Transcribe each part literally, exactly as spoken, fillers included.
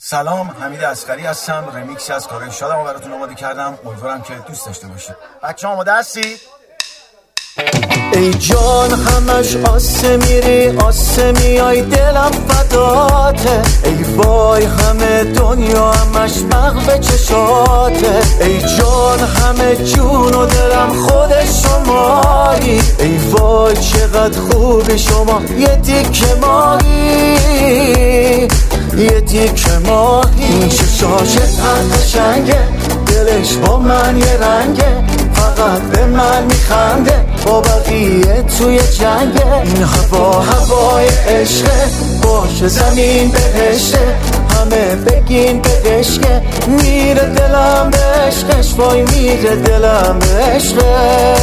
سلام، حمید اصغری هستم. رمیکس از کارهای شادمو براتون آماده کردم. امیدوارم که دوست داشته باشید. بچه‌ها آماده هستید؟ ای جان همش آسه میری آسه میای دلم فداته، ای وای همه دنیا همش مغب چشاته، ای جان همه جون و دلم خود شمایی، ای وای چقدر خوبی شما یه تیکه ماهی یه تیکه ماهی. این چشاش قشنگه دلش با من یه رنگه، فقط به من میخنده با بقیه توی جنگه. این هوا هوای عشقه باشه زمین بهشته، همه بگین به عشقه میره دلم به عشقش، وای میره دلم به عشقه.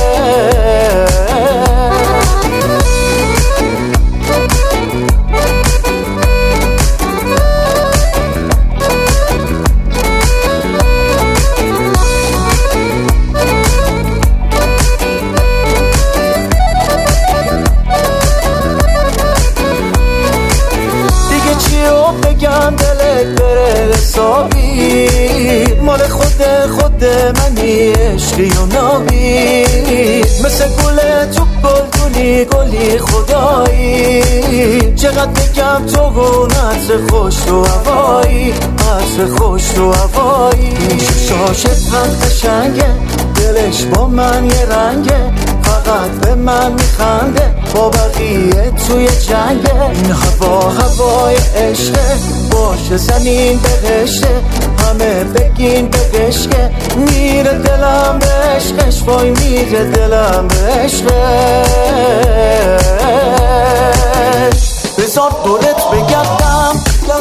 بگم دلت بره حسابی، مال خود خود منی عشقی و نابی، مثل گل تو گلگونی گلی خدایی، چقدر بگم تو و عطر خوش تو هوایی، عطر خوش تو هوایی. این شاشت هم قشنگه دلش با من یه رنگه، فقط به من میخنده با بقیه توی جنگه. این هوا هوای عشقه باشه زمین بهشته، همه بگین به عشقه میره دلم به عشقش، وای میره دلم به عشقش. بذار دورت بگردم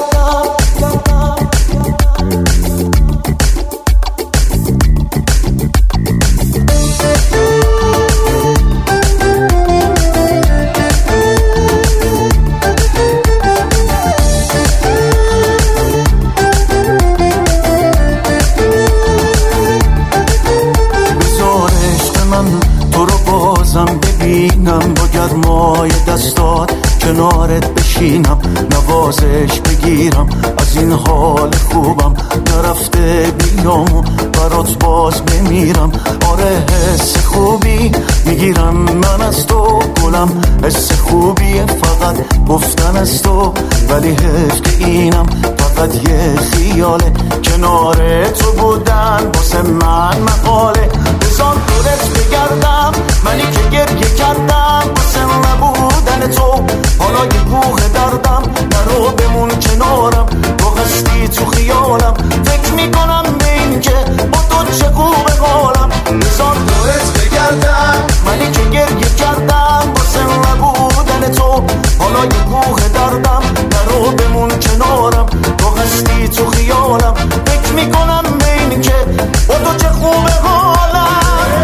ببینم با گرمای دستات کنارت بشینم، نوازش بگیرم از این حال خوبم، نرفته بیامو برات باز بمیرم. آره حس خوبی میگیرم من از تو گلم، حس خوبیه فقط گفتن از تو، ولی حیف که اینم فقط یه خیاله، کنار تو بودن واسه من مقاله. بذار دورت بگردم منی که گریه کردم واسه نبودن تو، حالا یه کوه دردم نرو بمون کنارم، تو هستی تو خیالم، فکر میکنم به این که با تو چه خوبه حالم. بذار دورت بگردم منی که گریه کردم واسه نبودن تو، حالا یه کوه دردم نرو بمون کنارم، تو هستی تو خیالم، فکر میکنم به این که با تو چه خوبه حالم.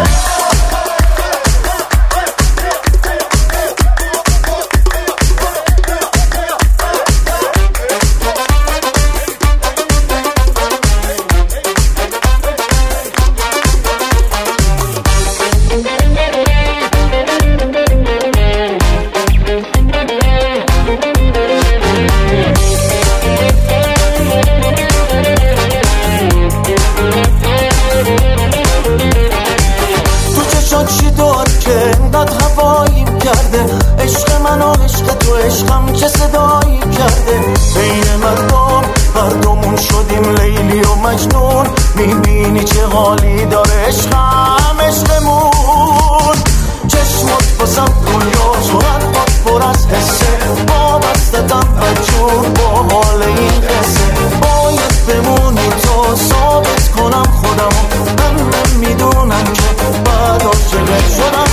عشق من و عشق تو عشقم چه صدایی کرده، بین مردم مردمون شدیم لیلی و مجنون، میبینی چه حالی داره عشقم عشقمون. چشمات باسم دنیا صورت پر از حسه، با بستتم بجور با حال این قصه، باید بمونی تا ثابت کنم خودمو، من میدونم که بعد عاشقت شدم.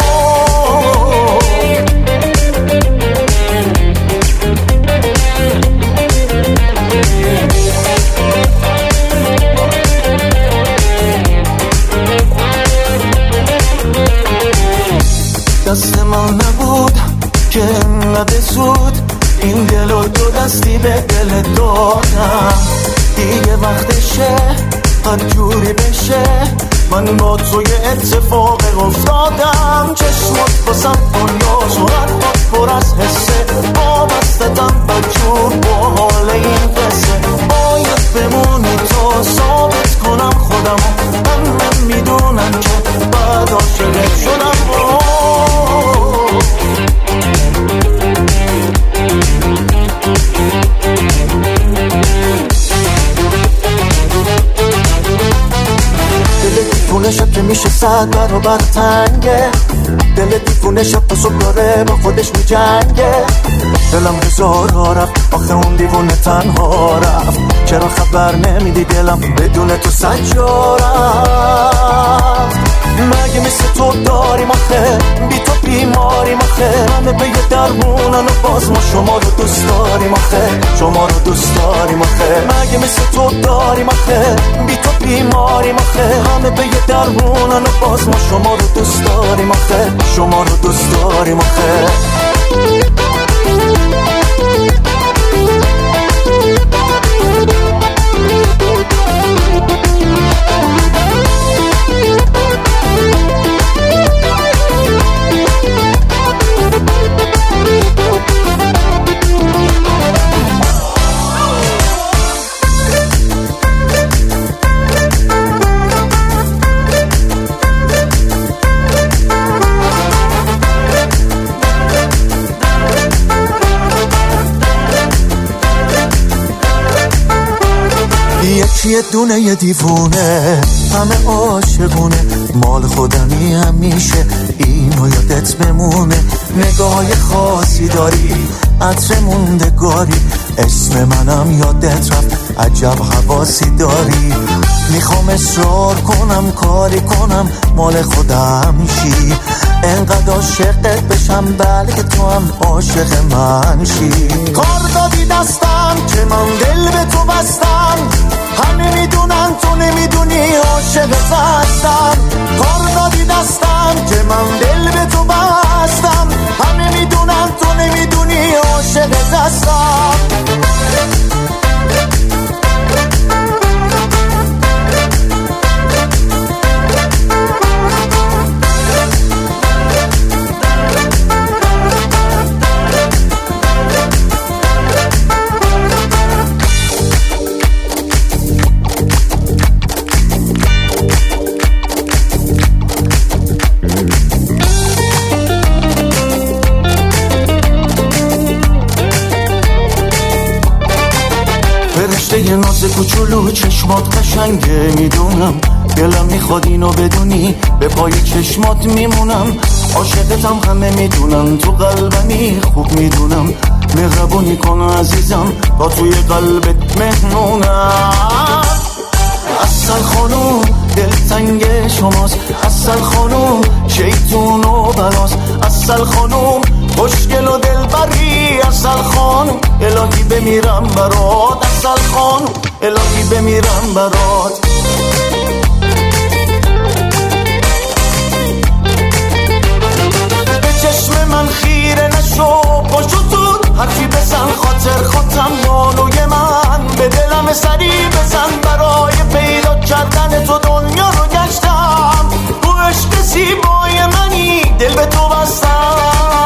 دست من نبود که انقدر زود این دل و دو دستی به دل دادم، دیگه وقتشه هر جوری بشه من با توی اتفاق افتادم. چشمات باسم دنیا صورت پر از حسه، با بستتم بجور با حال این قصه، باید میشه صد برابر تنگه، دل دیوونه شب تا صبح داره با خودش میجنگه. دلم هزارها رفت آخه اون دیوونه تنها رفت. چرا خبر نمیدی دلم بدون تو سجا رفت؟ مگه مثل تو داریم آخه بی تو بیماریم آخه؟ همه به یه درمونن و باز ما شما رو دوست داریم آخه، شما رو دوست داریم آخه. مگه مثل تو داریم آخه بی تو بیماریم آخه؟ همه به یه درمونن و باز ما شما رو دوست داریم آخه، شما رو دوست داریم آخه. یه دونه یه دیوونه همه عاشقونه، مال خودمی همیشه اینو یادت بمونه. نگاه خاصی داری عطر موندگاری، اسم منم یادت رفت عجب حواسی داری. میخوام اصرار کنم کاری کنم مال خودم شی، انقدر عاشقت بشم بلکه تو هم عاشق من شی. کار دادی دستم که من دل به تو بستم، همه میدونن تو نمیدونی عاشقت هستم. کار دادی دستم که من دل به تو بستم، همه میدونن تو نمیدونی عاشقت هستم. یه ناز کوچولو چشمات قشنگه میدونم، دلم میخواد اینو بدونی به پای چشمات میمونم. عاشقتم همه میدونن تو قلبمی خوب میدونم، مهربونی کن عزیزم تا توی قلبت مهمونم. اصل خانوم دلتنگ شماست، اصل خانوم شیطون و براست، اصل خانوم خوشگل و دلبری، اصل خانوم الهی بمیرم برات، اصل خانوم الهی بمیرم برات. به چشم من خیره نشو پشتون حرفی بزن، خاطر خاطرم بالوی من به دلم سری بزن. برای پیدا کردن تو دنیا رو گشتم، تو عشق زیبای منی دل به تو بستم.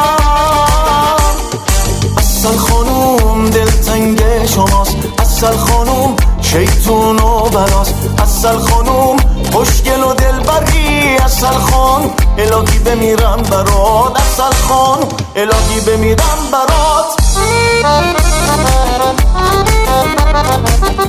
اصل خانوم دلتنگ شماست، اصل خانوم شیطون و براست، اصل خانوم خوشگل و دلبری، اصل خانوم الهی بمیرم برات، اصل خانوم الهی بمیرم برات.